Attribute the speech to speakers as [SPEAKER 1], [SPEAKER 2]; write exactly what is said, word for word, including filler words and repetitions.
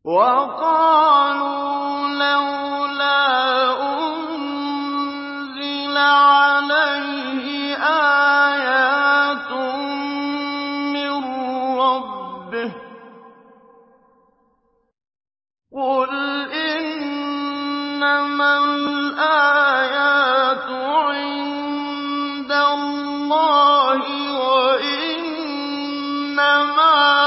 [SPEAKER 1] وَقَالُوا لَوْلَا أُنزِلَ عَلَيْهِ آيَاتٌ مِّن رَّبِّهِ ۖ قُلْ إِنَّمَا الْآيَاتُ عِندَ اللَّهِ وَإِنَّمَا